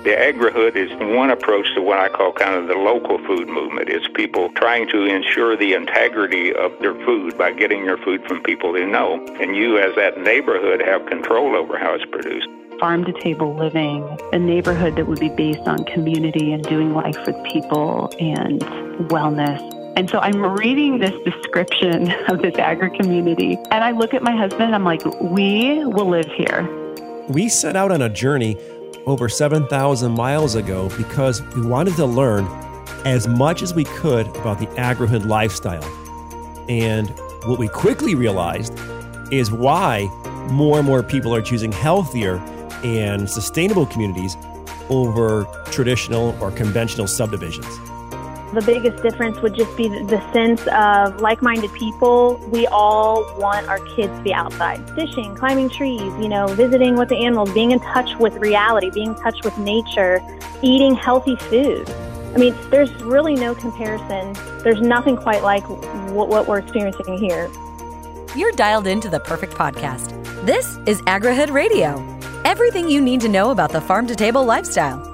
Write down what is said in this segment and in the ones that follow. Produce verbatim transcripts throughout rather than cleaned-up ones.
The agri-hood is one approach to what I call kind of the local food movement. It's people trying to ensure the integrity of their food by getting your food from people who know. And you, as that neighborhood, have control over how it's produced. Farm-to-table living, a neighborhood that would be based on community and doing life with people and wellness. And so I'm reading this description of this agri-community, and I look at my husband, and I'm like, we will live here. We set out on a journey over seven thousand miles ago because we wanted to learn as much as we could about the agri-hood lifestyle. And what we quickly realized is why more and more people are choosing healthier and sustainable communities over traditional or conventional subdivisions. The biggest difference would just be the sense of like-minded people. We all want our kids to be outside, fishing, climbing trees, you know, visiting with the animals, being in touch with reality, being in touch with nature, eating healthy food. I mean, there's really no comparison. There's nothing quite like what, what we're experiencing here. You're dialed into the perfect podcast. This is AgriHood Radio. Everything you need to know about the farm-to-table lifestyle.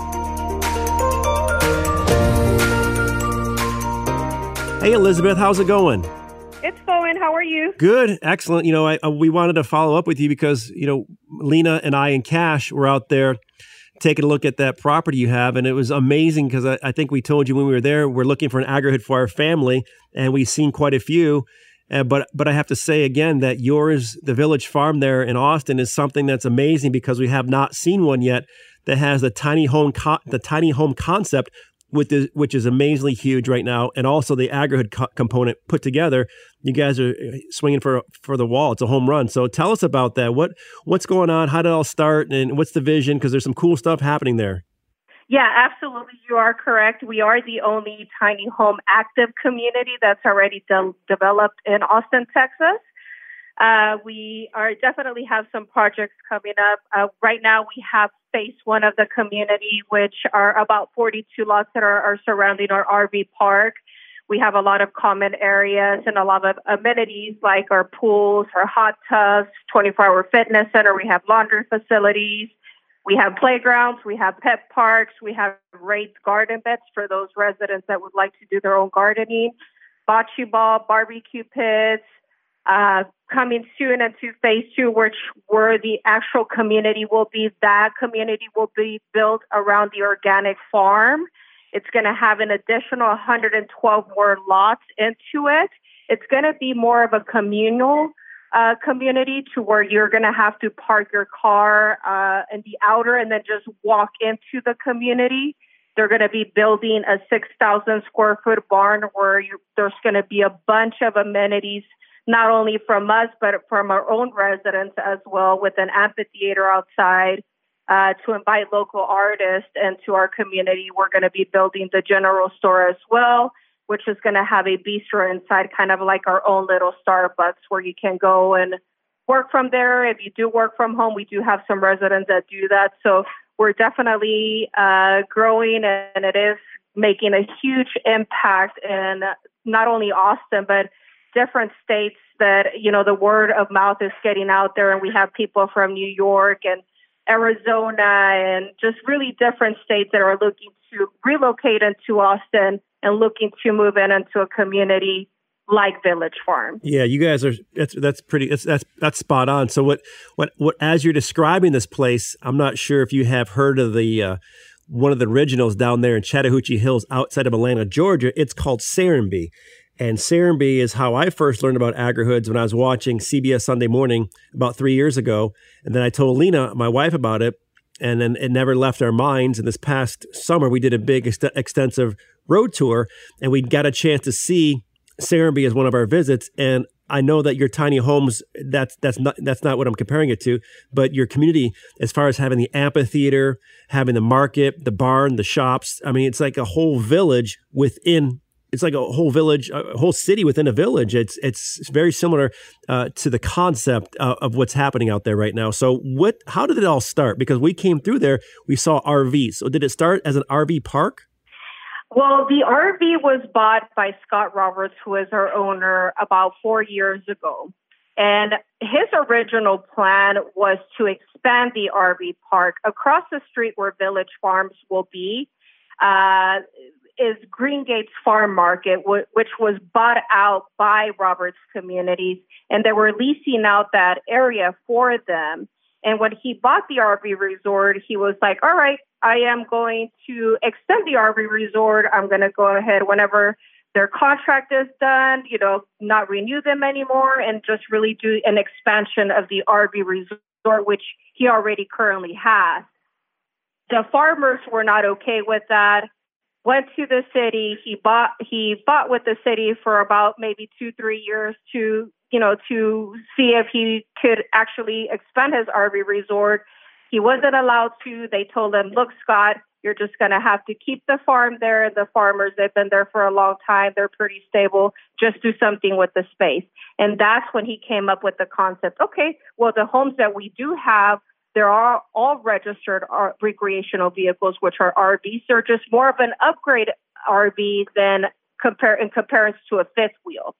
Hey, Elizabeth, how's it going? It's going. How are you? Good. Excellent. You know, I, we wanted to follow up with you because, you know, Lena and I and Cash were out there taking a look at that property you have. And it was amazing because I, I think we told you when we were there, we're looking for an agri-hood for our family, and we've seen quite a few. Uh, but but I have to say again that yours, the Village Farm there in Austin, is something that's amazing because we have not seen one yet that has the tiny home co- the tiny home concept, with the, which is amazingly huge right now, and also the agri-hood co- component put together. You guys are swinging for for the wall. It's a home run. So tell us about that. What what's going on? How did it all start? And what's the vision? Because there's some cool stuff happening there. Yeah, absolutely. You are correct. We are the only tiny home active community that's already de- developed in Austin, Texas. Uh, we are definitely have some projects coming up. Uh, right now, we have phase one of the community, which are about forty-two lots that are, are surrounding our R V park. We have a lot of common areas and a lot of amenities like our pools, our hot tubs, twenty-four hour fitness center. We have laundry facilities. We have playgrounds. We have pet parks. We have raised garden beds for those residents that would like to do their own gardening, bocce ball, barbecue pits. Uh, coming soon into phase two, which where the actual community will be. That community will be built around the organic farm. It's going to have an additional one hundred twelve more lots into it. It's going to be more of a communal uh, community to where you're going to have to park your car uh, in the outer and then just walk into the community. They're going to be building a six thousand square foot barn where you, there's going to be a bunch of amenities, not only from us, but from our own residents as well, with an amphitheater outside uh, to invite local artists into our community. We're going to be building the general store as well, which is going to have a bistro inside, kind of like our own little Starbucks where you can go and work from there. If you do work from home, we do have some residents that do that. So we're definitely uh, growing, and it is making a huge impact in not only Austin, but different states that, you know, the word of mouth is getting out there, and we have people from New York and Arizona and just really different states that are looking to relocate into Austin and looking to move in into a community like Village Farm. Yeah, you guys are, that's that's pretty, that's that's, that's spot on. So what, what, what, as you're describing this place, I'm not sure if you have heard of the, uh, one of the originals down there in Chattahoochee Hills outside of Atlanta, Georgia. It's called Serenbe. And Serenbe is how I first learned about agri-hoods when I was watching C B S Sunday Morning about three years ago. And then I told Lena, my wife, about it. And then it never left our minds. And this past summer, we did a big ex- extensive road tour, and we got a chance to see Serenbe as one of our visits. And I know that your tiny homes, that's that's not that's not what I'm comparing it to, but your community, as far as having the amphitheater, having the market, the barn, the shops. I mean, it's like a whole village within. It's like a whole village, a whole city within a village. It's it's very similar uh, to the concept uh, of what's happening out there right now. So, what? How did it all start? Because we came through there, we saw R Vs. So, did it start as an R V park? Well, the R V was bought by Scott Roberts, who is our owner, about four years ago. And his original plan was to expand the R V park. Across the street where Village Farms will be uh, is Green Gates Farm Market, w- which was bought out by Roberts Communities, and they were leasing out that area for them. And when he bought the R V resort, he was like, all right, I am going to extend the R V resort. I'm going to go ahead whenever their contract is done, you know, not renew them anymore and just really do an expansion of the R V resort, which he already currently has. The farmers were not okay with that. Went to the city. He bought, he fought with the city for about maybe two, three years to, you know, to see if he could actually expand his R V resort. He wasn't allowed to. They told him, look, Scott, you're just going to have to keep the farm there. The farmers, they've been there for a long time. They're pretty stable. Just do something with the space. And that's when he came up with the concept. Okay, well, the homes that we do have, there are all registered R- recreational vehicles, which are R Vs. They're just more of an upgrade R V than compare in comparison to a fifth wheel.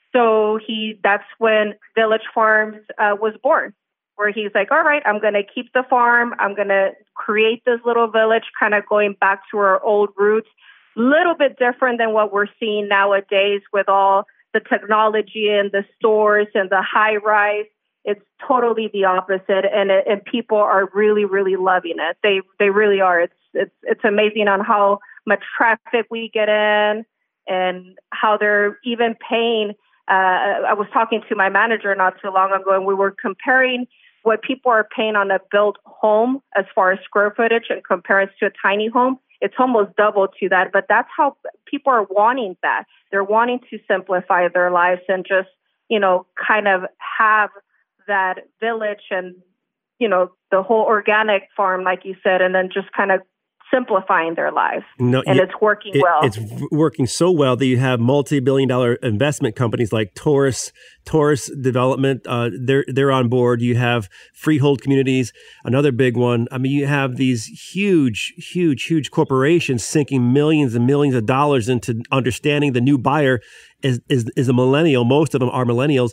So he, that's when Village Farms uh, was born, where he's like, all right, I'm going to keep the farm. I'm going to create this little village, kind of going back to our old roots. Little bit different than what we're seeing nowadays with all the technology and the stores and the high rise. It's totally the opposite, and it, and people are really, really loving it. They they really are. It's it's it's amazing on how much traffic we get in, and how they're even paying. Uh, I was talking to my manager not too long ago, and we were comparing what people are paying on a built home as far as square footage in comparison to a tiny home. It's almost double to that, but that's how people are wanting that. They're wanting to simplify their lives and just, you know, kind of have that village and, you know, the whole organic farm, like you said, and then just kind of simplifying their lives. No, and yeah, it's working it, well. It's working so well that you have multi-billion dollar investment companies like Taurus, Taurus Development. Uh, they're, they're on board. You have Freehold Communities, another big one. I mean, you have these huge, huge, huge corporations sinking millions and millions of dollars into understanding the new buyer is, is, is a millennial. Most of them are millennials.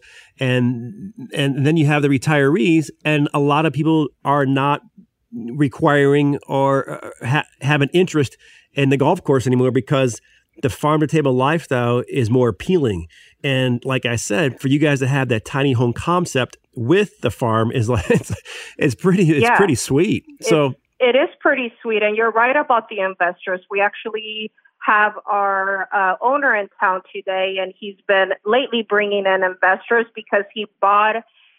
And, and then you have the retirees, and a lot of people are not requiring or ha- have an interest in the golf course anymore because the farm to table lifestyle is more appealing. And like I said, for you guys to have that tiny home concept with the farm is like, it's, it's pretty, it's yeah. pretty sweet. So it, it is pretty sweet. And you're right about the investors. We actually have our uh, owner in town today, and he's been lately bringing in investors because he bought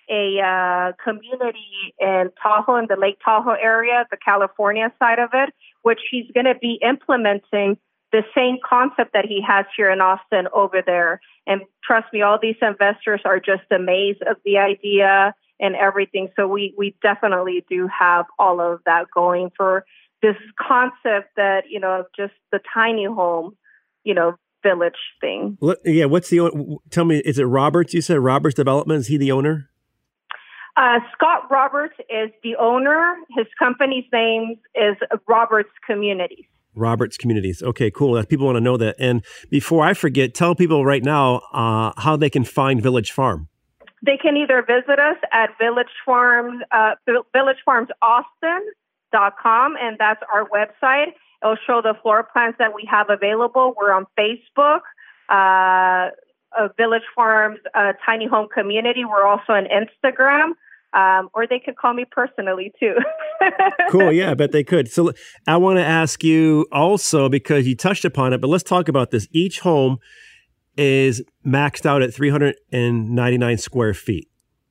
a uh, community in Tahoe, in the Lake Tahoe area, the California side of it, which he's going to be implementing the same concept that he has here in Austin over there. And trust me, all these investors are just amazed of the idea and everything. So we, we definitely do have all of that going for this concept that, you know, just the tiny home, you know, village thing. Yeah. What's the, tell me, is it Roberts? You said Roberts Development. Is he the owner? Uh, Scott Roberts is the owner. His company's name is Roberts Communities. Roberts Communities. Okay, cool. That people want to know that. And before I forget, tell people right now uh, how they can find Village Farm. They can either visit us at Village Farms, uh, village farms austin dot com, and that's our website. It'll show the floor plans that we have available. We're on Facebook. Uh, Uh, Village Farms uh, Tiny Home Community. We're also on Instagram, um, or they could call me personally too. Cool. Yeah, I bet they could. So I want to ask you also, because you touched upon it, but let's talk about this. Each home is maxed out at three hundred ninety-nine square feet.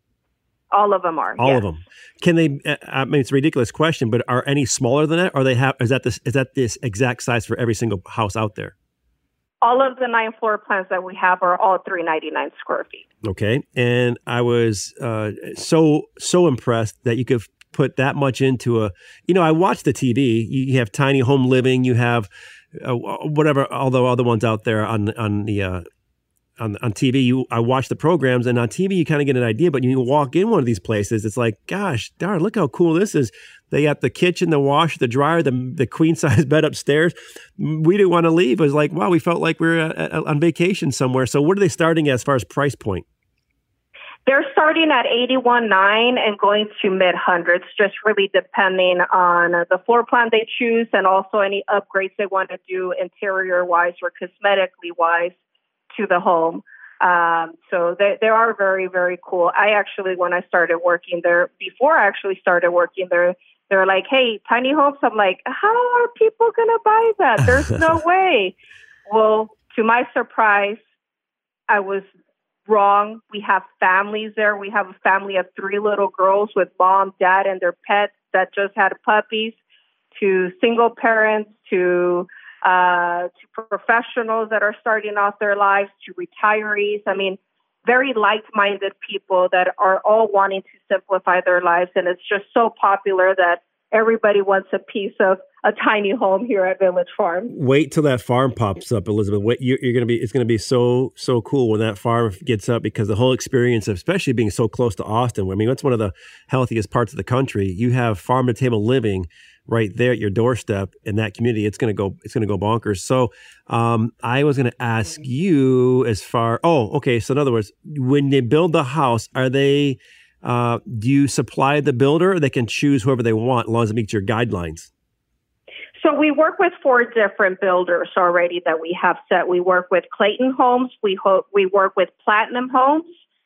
All of them are. All yes. of them. Can they? I mean, it's a ridiculous question, but are any smaller than that? Or they have? Is that this? Is that this exact size for every single house out there? All of the nine floor plans that we have are all three hundred ninety-nine square feet. Okay. And I was uh, so, so impressed that you could put that much into a, you know, I watched the T V. You have Tiny Home Living, you have uh, whatever, all the other ones out there on, on the, uh, on, on T V. You, I watch the programs, and on T V, you kind of get an idea, but you walk in one of these places, it's like, gosh, darn, look how cool this is. They got the kitchen, the washer, the dryer, the the queen size bed upstairs. We didn't want to leave. It was like, wow, we felt like we were at, at, on vacation somewhere. So what are they starting at as far as price point? They're starting at eighty-one point nine and going to mid hundreds, just really depending on the floor plan they choose and also any upgrades they want to do interior wise or cosmetically wise to the home. Um, so they, they are very, very cool. I actually, when I started working there, before I actually started working there, they're like, hey, tiny homes. I'm like, how are people going to buy that? There's no way. Well, to my surprise, I was wrong. We have families there. We have a family of three little girls with mom, dad, and their pets that just had puppies, to single parents, to uh, to professionals that are starting off their lives, to retirees. I mean, very like-minded people that are all wanting to simplify their lives. And it's just so popular that everybody wants a piece of a tiny home here at Village Farm. Wait till that farm pops up, Elizabeth. Wait, you're, you're going to be, it's going to be so, so cool when that farm gets up, because the whole experience of, especially being so close to Austin. I mean, that's one of the healthiest parts of the country. You have farm to table living right there at your doorstep in that community. It's going to go, it's going to go bonkers. So, um, I was going to ask you as far, oh, okay. So in other words, when they build the house, are they, uh, do you supply the builder, or they can choose whoever they want as long as it meets your guidelines? So we work with four different builders already that we have set. We work with Clayton Homes, we ho- we work with Platinum Homes,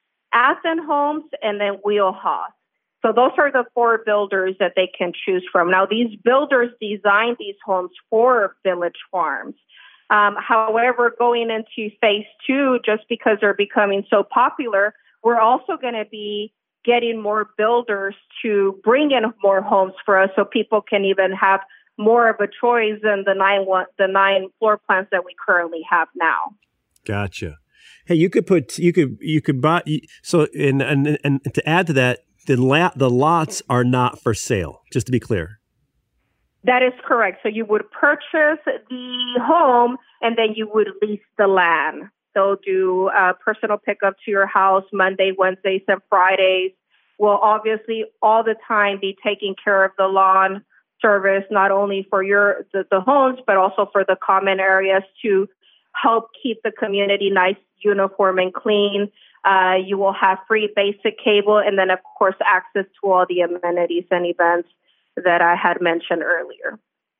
Athen Homes, and then Wheelhouse. So those are the four builders that they can choose from. Now, these builders designed these homes for Village Farms. Um, however, going into phase two, just because they're becoming so popular, we're also going to be getting more builders to bring in more homes for us so people can even have more of a choice than the nine one, the nine floor plans that we currently have now. Gotcha. Hey, you could put you could you could buy so and and and to add to that, the lot the lots are not for sale. Just to be clear. That is correct. So you would purchase the home and then you would lease the land. They'll do a personal pickup to your house Monday, Wednesdays, and Fridays. We'll obviously all the time be taking care of the lawn service, not only for your the, the homes, but also for the common areas to help keep the community nice, uniform, and clean. Uh, you will have free basic cable, and then, of course, access to all the amenities and events that I had mentioned earlier.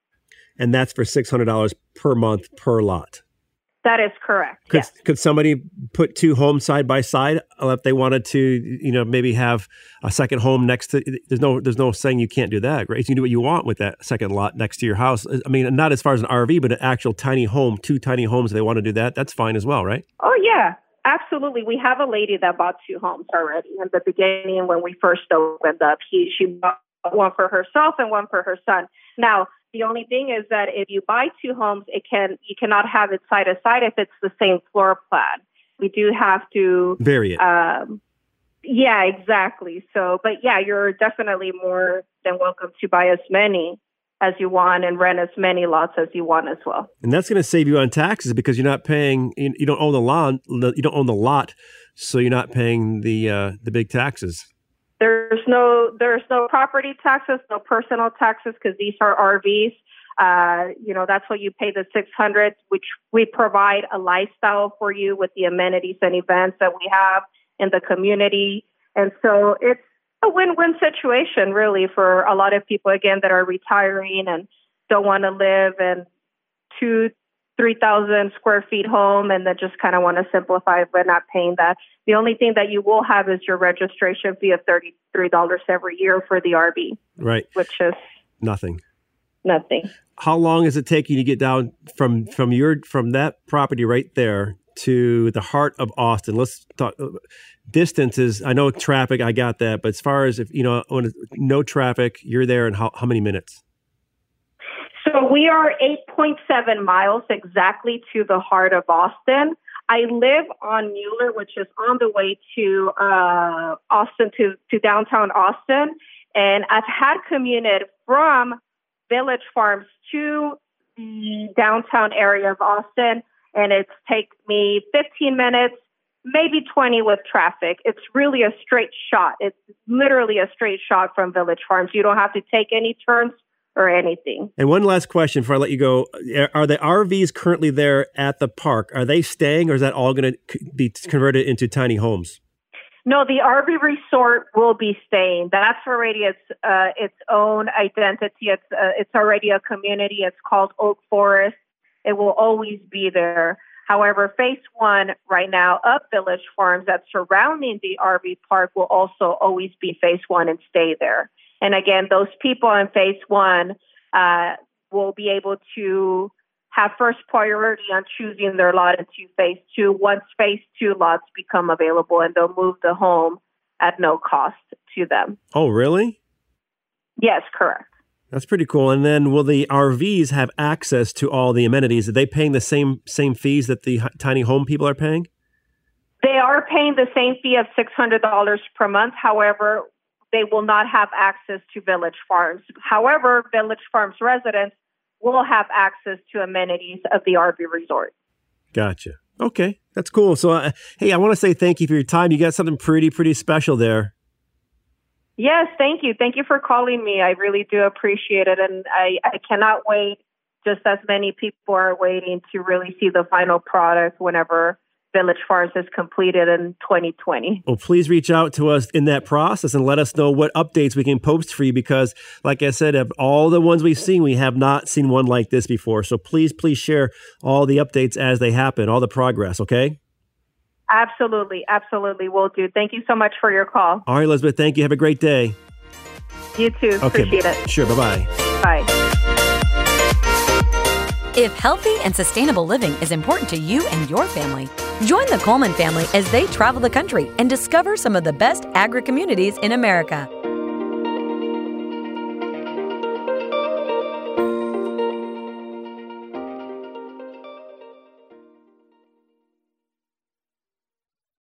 And that's for six hundred dollars per month per lot. That is correct. Could, yes. Could somebody put two homes side by side if they wanted to, you know, maybe have a second home next to? There's no, there's no saying you can't do that, right? You can do what you want with that second lot next to your house. I mean, not as far as an R V, but an actual tiny home, two tiny homes. If they want to do that, that's fine as well, right? Oh yeah, absolutely. We have a lady that bought two homes already in the beginning when we first opened up. He she bought one for herself and one for her son. Now, the only thing is that if you buy two homes, it can you cannot have it side to side if it's the same floor plan. We do have to vary it. Um, yeah, exactly. So, but yeah, you're definitely more than welcome to buy as many as you want and rent as many lots as you want as well. And that's going to save you on taxes because you're not paying. You, you don't own the lawn. You don't own the lot, so you're not paying the uh, the big taxes. There's no there's no property taxes, no personal taxes because these are R Vs. Uh, you know, that's what you pay the six hundred, which we provide a lifestyle for you with the amenities and events that we have in the community. And so it's a win-win situation, really, for a lot of people, again, that are retiring and don't want to live in two, three thousand square feet home and then just kind of want to simplify by not paying that. The only thing that you will have is your registration fee of thirty-three dollars every year for the R V. Right. Which is nothing. Nothing. How long is it taking you to get down from from your from that property right there to the heart of Austin? Let's talk distances. I know traffic, I got that, but as far as if you know, when no traffic, you're there in how, how many minutes? So we are eight point seven miles exactly to the heart of Austin. I live on Mueller, which is on the way to uh, Austin, to, to downtown Austin. And I've had commuted from Village Farms to the downtown area of Austin, and it's taken me fifteen minutes, maybe twenty with traffic. It's really a straight shot. It's literally a straight shot from Village Farms. You don't have to take any turns or anything. And one last question before I let you go. Are the R Vs currently there at the park? Are they staying or is that all going to be converted into tiny homes? No, the R V resort will be staying. That's already its uh, its own identity. It's uh, it's already a community. It's called Oak Forest. It will always be there. However, phase one right now of Village Farms that's surrounding the R V park will also always be phase one and stay there. And again, those people in phase one uh, will be able to have first priority on choosing their lot into phase two once phase two lots become available, and they'll move the home at no cost to them. Oh, really? Yes, correct. That's pretty cool. And then will the R Vs have access to all the amenities? Are they paying the same same fees that the tiny home people are paying? They are paying the same fee of six hundred dollars per month. However, they will not have access to Village Farms. However, Village Farms residents will have access to amenities of the R V resort. Gotcha. Okay, that's cool. So, uh, hey, I want to say thank you for your time. You got something pretty, pretty special there. Yes, thank you. Thank you for calling me. I really do appreciate it. And I, I cannot wait, just as many people are waiting, to really see the final product whenever Village Farms is completed in twenty twenty. Well, please reach out to us in that process and let us know what updates we can post for you, because like I said, of all the ones we've seen, we have not seen one like this before. So please, please share all the updates as they happen, all the progress, okay? Absolutely. Absolutely. Will do. Thank you so much for your call. All right, Elizabeth. Thank you. Have a great day. You too. Okay. Appreciate it. Sure. Bye-bye. Bye. If healthy and sustainable living is important to you and your family, join the Coleman family as they travel the country and discover some of the best agri-communities in America.